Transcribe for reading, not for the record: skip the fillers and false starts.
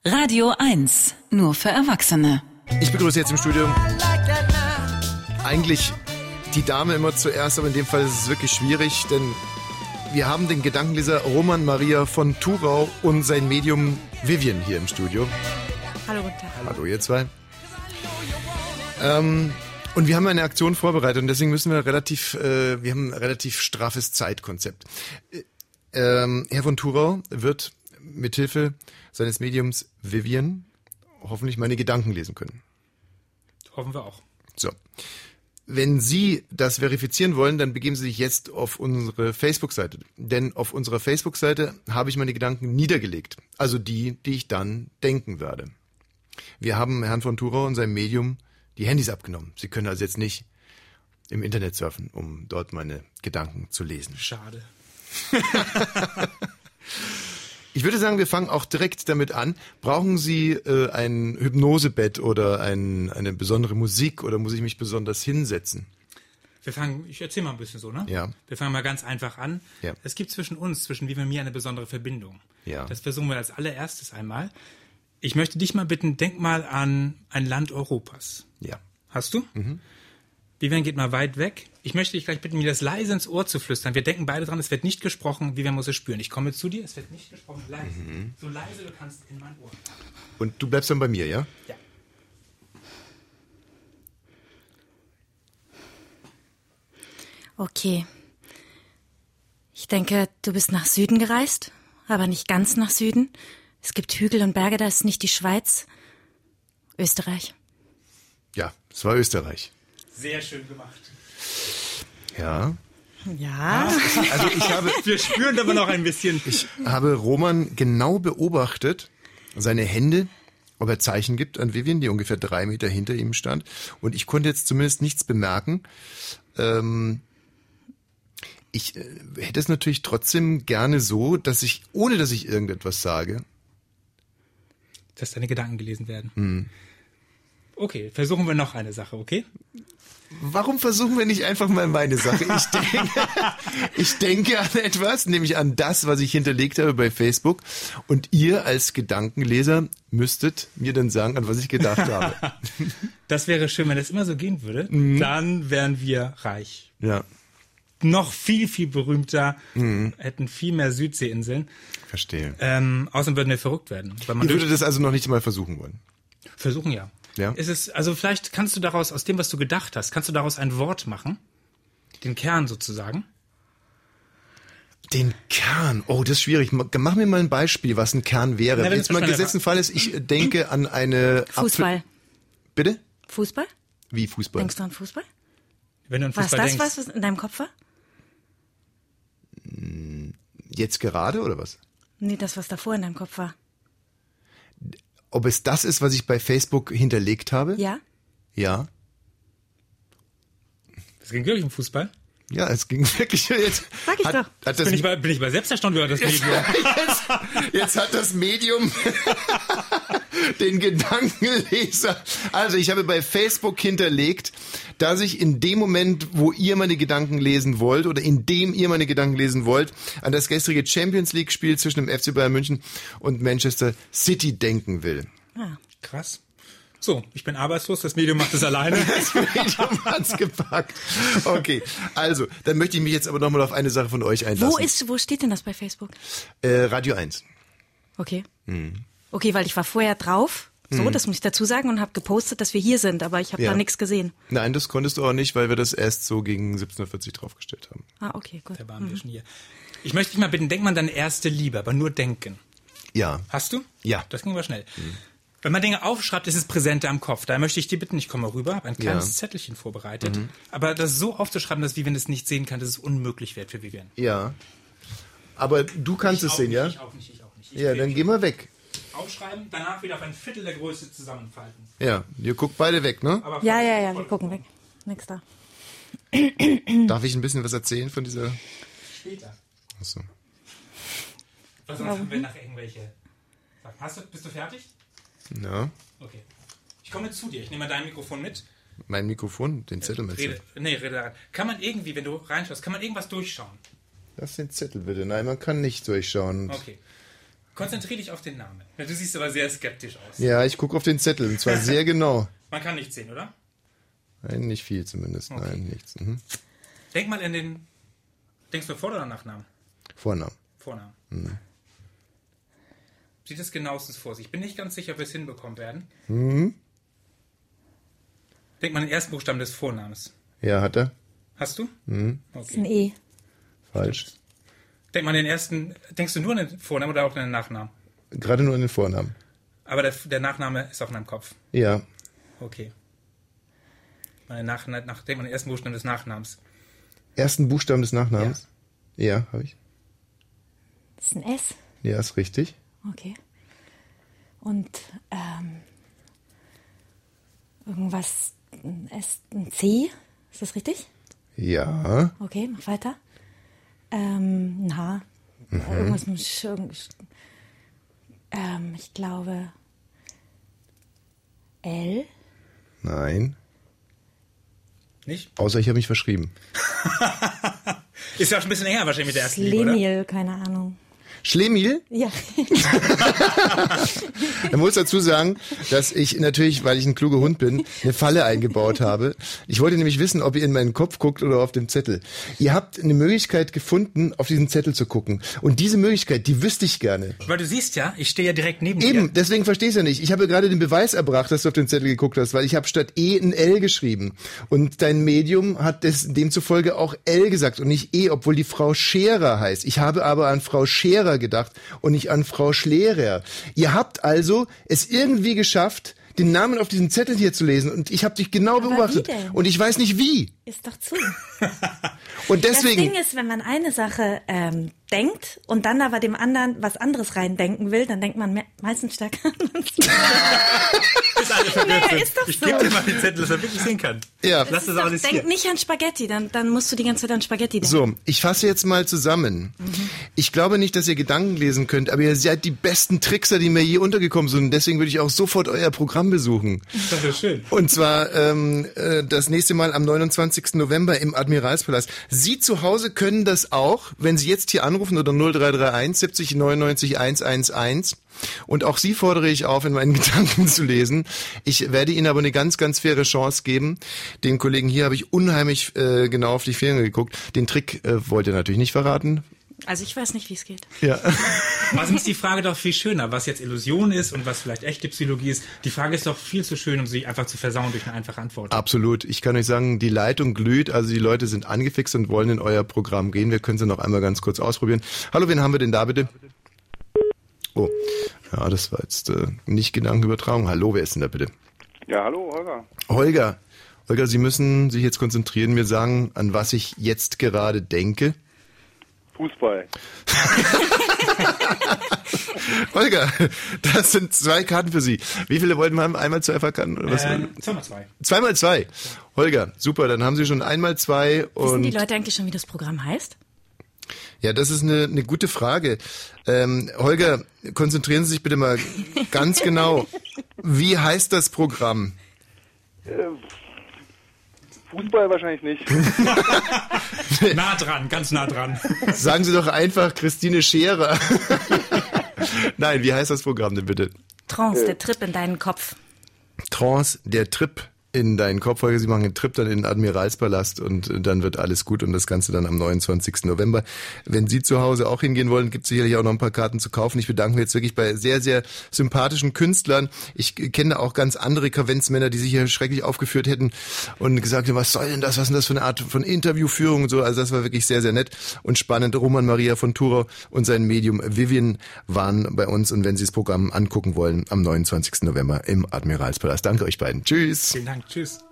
Radio 1, nur für Erwachsene. Ich begrüße jetzt im Studio eigentlich die Dame immer zuerst, aber in dem Fall ist es wirklich schwierig, denn wir haben den Gedankenleser Roman Maria von Thurau und sein Medium Vivian hier im Studio. Hallo, guten Tag. Hallo ihr zwei. Und wir haben eine Aktion vorbereitet und deswegen müssen wir wir haben ein relativ straffes Zeitkonzept. Herr von Thurau wird mithilfe seines Mediums Vivian hoffentlich meine Gedanken lesen können. Hoffen wir auch. So. Wenn Sie das verifizieren wollen, dann begeben Sie sich jetzt auf unsere Facebook-Seite. Denn auf unserer Facebook-Seite habe ich meine Gedanken niedergelegt. Also die ich dann denken werde. Wir haben Herrn von Thurau und seinem Medium die Handys abgenommen. Sie können also jetzt nicht im Internet surfen, um dort meine Gedanken zu lesen. Schade. Ich würde sagen, wir fangen auch direkt damit an. Brauchen Sie ein Hypnosebett oder eine besondere Musik oder muss ich mich besonders hinsetzen? Ich erzähle mal ein bisschen so, ne? Ja. Wir fangen mal ganz einfach an. Ja. Es gibt zwischen Vivi und mir eine besondere Verbindung. Ja. Das versuchen wir als allererstes einmal. Ich möchte dich mal bitten, denk mal an ein Land Europas. Ja. Hast du? Mhm. Vivian geht mal weit weg. Ich möchte dich gleich bitten, mir das leise ins Ohr zu flüstern. Wir denken beide dran, es wird nicht gesprochen. Vivian muss es spüren. Ich komme zu dir, es wird nicht gesprochen. Leise. Mhm. So leise du kannst in mein Ohr. Und du bleibst dann bei mir, ja? Ja. Okay. Ich denke, du bist nach Süden gereist, aber nicht ganz nach Süden. Es gibt Hügel und Berge, da ist nicht die Schweiz. Österreich. Ja, es war Österreich. Sehr schön gemacht. Ja. Ja. Also wir spüren aber noch ein bisschen. Ich habe Roman genau beobachtet, seine Hände, ob er Zeichen gibt an Vivian, die ungefähr 3 Meter hinter ihm stand. Und ich konnte jetzt zumindest nichts bemerken. Ich hätte es natürlich trotzdem gerne so, dass ich, ohne dass ich irgendetwas sage, dass deine Gedanken gelesen werden. Hm. Okay, versuchen wir noch eine Sache, okay? Warum versuchen wir nicht einfach mal meine Sache? Ich denke an etwas, nämlich an das, was ich hinterlegt habe bei Facebook. Und ihr als Gedankenleser müsstet mir dann sagen, an was ich gedacht habe. Das wäre schön, wenn das immer so gehen würde. Mhm. Dann wären wir reich. Ja. Noch viel, viel berühmter, hätten viel mehr Südseeinseln. Verstehe. Außerdem würden wir verrückt werden. Ihr würdet das also noch nicht mal versuchen wollen? Versuchen, ja. Ja. Also vielleicht kannst du daraus, aus dem, was du gedacht hast, kannst du daraus ein Wort machen? Den Kern sozusagen? Den Kern? Oh, das ist schwierig. Mach mir mal ein Beispiel, was ein Kern wäre. Na, jetzt mal gesetzten Fall ist, ich denke an eine... Fußball. Bitte? Fußball? Wie Fußball? Denkst du an Fußball? Wenn du an Fußball denkst. Was in deinem Kopf war? Jetzt gerade oder was? Nee, das, was davor in deinem Kopf war. Ob es das ist, was ich bei Facebook hinterlegt habe? Ja. Ja. Es ging wirklich um Fußball? Ja, es ging wirklich jetzt. Sag ich doch. Bin ich mal selbst erstaunt über das Medium. Jetzt hat das Medium den Gedankenleser. Also ich habe bei Facebook hinterlegt, dass ich in dem Moment, wo ihr meine Gedanken lesen wollt oder in dem ihr meine Gedanken lesen wollt, an das gestrige Champions League Spiel zwischen dem FC Bayern München und Manchester City denken will. Ah. Krass. So, ich bin arbeitslos, das Medium macht es alleine. Das Medium hat's gepackt. Okay, also, dann möchte ich mich jetzt aber nochmal auf eine Sache von euch einlassen. Wo steht denn das bei Facebook? Radio 1. Okay. Okay, weil ich war vorher drauf, das muss ich dazu sagen, und habe gepostet, dass wir hier sind, aber ich habe da nichts gesehen. Nein, das konntest du auch nicht, weil wir das erst so gegen 17:40 draufgestellt haben. Ah, okay, gut. Da waren wir schon hier. Ich möchte dich mal bitten, denk mal an deine erste Liebe, aber nur denken. Ja. Hast du? Ja. Das ging aber schnell. Wenn man Dinge aufschreibt, ist es präsenter am Kopf. Da möchte ich dir bitten, ich komme rüber, habe ein kleines Zettelchen vorbereitet. Aber das so aufzuschreiben, dass Vivian es nicht sehen kann, dass es unmöglich wird für Vivian. Ja. Aber du kannst es sehen, ja? Ich auch nicht. Ja, dann geh mal weg. Aufschreiben, danach wieder auf ein Viertel der Größe zusammenfalten. Ja, ihr guckt beide weg, ne? Aber Ja, wir gucken weg. Nix da. Darf ich ein bisschen was erzählen von dieser... Später. Achso. Was sonst haben wir nachher irgendwelche... Bist du fertig? Ja. Okay. Ich komme zu dir. Ich nehme mal dein Mikrofon mit. Mein Mikrofon? Den Zettel meinst du? Rede daran. Kann man irgendwie, wenn du reinschaust, kann man irgendwas durchschauen? Lass den Zettel bitte. Nein, man kann nicht durchschauen. Okay. Konzentriere dich auf den Namen. Ja, du siehst aber sehr skeptisch aus. Ja, ich gucke auf den Zettel, und zwar sehr genau. Man kann nicht sehen, oder? Nein, nicht viel zumindest. Okay. Nein, nichts. Mhm. Denk mal Denkst du Vor- oder Nachnamen? Vornamen. Mhm. Sieht es genauestens vor sich. Ich bin nicht ganz sicher, ob wir es hinbekommen werden. Mhm. Denk mal den ersten Buchstaben des Vornamens. Ja, hat er. Hast du? Mhm. Das ist ein E. Falsch. Denk mal den ersten. Denkst du nur an den Vornamen oder auch an den Nachnamen? Gerade nur an den Vornamen. Aber der Nachname ist auch in deinem Kopf. Ja. Okay. Denk mal den ersten Buchstaben des Nachnamens. Ersten Buchstaben des Nachnamens? Ja, habe ich. Das ist ein S. Ja, ist richtig. Okay. Und irgendwas, ein C, ist das richtig? Ja. Okay, mach weiter. Ein H. Irgendwas mit ich glaube L. Nein. Nicht? Außer ich habe mich verschrieben. Ist ja auch schon ein bisschen länger wahrscheinlich mit der ersten Liebe, oder? Schlemiel, keine Ahnung. Schlemiel? Ja. Man muss dazu sagen, dass ich natürlich, weil ich ein kluger Hund bin, eine Falle eingebaut habe. Ich wollte nämlich wissen, ob ihr in meinen Kopf guckt oder auf dem Zettel. Ihr habt eine Möglichkeit gefunden, auf diesen Zettel zu gucken. Und diese Möglichkeit, die wüsste ich gerne. Weil du siehst ja, ich stehe ja direkt neben dir. Eben, deswegen verstehe ich es ja nicht. Ich habe gerade den Beweis erbracht, dass du auf den Zettel geguckt hast, weil ich habe statt E ein L geschrieben. Und dein Medium hat demzufolge auch L gesagt und nicht E, obwohl die Frau Scherer heißt. Ich habe aber an Frau Scherer gedacht und nicht an Frau Schlerer. Ihr habt also es irgendwie geschafft, den Namen auf diesem Zettel hier zu lesen und ich habe dich genau beobachtet. Wie denn? Und ich weiß nicht wie. Ist doch zu. Und deswegen. Das Ding ist, wenn man eine Sache denkt und dann aber dem anderen was anderes reindenken will, dann denkt man meistens stärker an uns. Ist alle verwirrt. Naja, ist doch ich so. gebe dir mal den Zettel, dass er wirklich sehen kann. Ja. Lass das aber nicht Denk hier. nicht an Spaghetti, dann musst du die ganze Zeit an Spaghetti denken. So, ich fasse jetzt mal zusammen. Ich glaube nicht, dass ihr Gedanken lesen könnt, aber ihr seid die besten Trickser, die mir je untergekommen sind. Und deswegen würde ich auch sofort euer Programm besuchen. Das ist schön. Und zwar das nächste Mal am 29. November im Admiralspalast. Sie zu Hause können das auch, wenn Sie jetzt hier anrufen oder 0331 70 99 111. Und auch Sie fordere ich auf, in meinen Gedanken zu lesen. Ich werde Ihnen aber eine ganz, ganz faire Chance geben. Den Kollegen hier habe ich unheimlich genau auf die Finger geguckt. Den Trick wollt ihr natürlich nicht verraten. Also ich weiß nicht, wie es geht. Ja. Was ist die Frage doch viel schöner, was jetzt Illusion ist und was vielleicht echte Psychologie ist. Die Frage ist doch viel zu schön, um sie einfach zu versauen durch eine einfache Antwort. Absolut. Ich kann euch sagen, die Leitung glüht, also die Leute sind angefixt und wollen in euer Programm gehen. Wir können sie noch einmal ganz kurz ausprobieren. Hallo, wen haben wir denn da bitte? Oh, ja, das war jetzt nicht Gedankenübertragung. Hallo, wer ist denn da bitte? Ja, hallo, Holger. Holger, Sie müssen sich jetzt konzentrieren, mir sagen, an was ich jetzt gerade denke. Fußball. Holger, das sind 2 Karten für Sie. Wie viele wollten wir haben? Einmal 2 Karten? Oder was? 2x2. 2x2. Holger, super, dann haben Sie schon 1x2 und... Wissen die Leute eigentlich schon, wie das Programm heißt? Ja, das ist eine gute Frage. Holger, konzentrieren Sie sich bitte mal ganz genau. Wie heißt das Programm? Fußball wahrscheinlich nicht. Nah dran, ganz nah dran. Sagen Sie doch einfach Christine Scherer. Nein, wie heißt das Programm denn bitte? Trance, der Trip in deinen Kopf. Trance, der Trip in deinen Kopf, Holger. Sie machen einen Trip dann in den Admiralspalast und dann wird alles gut und das Ganze dann am 29. November. Wenn Sie zu Hause auch hingehen wollen, gibt es sicherlich auch noch ein paar Karten zu kaufen. Ich bedanke mich jetzt wirklich bei sehr, sehr sympathischen Künstlern. Ich kenne auch ganz andere Kavenzmänner, die sich hier schrecklich aufgeführt hätten und gesagt haben, was soll denn das? Was ist denn das für eine Art von Interviewführung und so? Also das war wirklich sehr, sehr nett und spannend. Roman Maria von Thurau und sein Medium Vivian waren bei uns und wenn Sie das Programm angucken wollen, am 29. November im Admiralspalast. Danke euch beiden. Tschüss. Vielen Dank. Tschüss.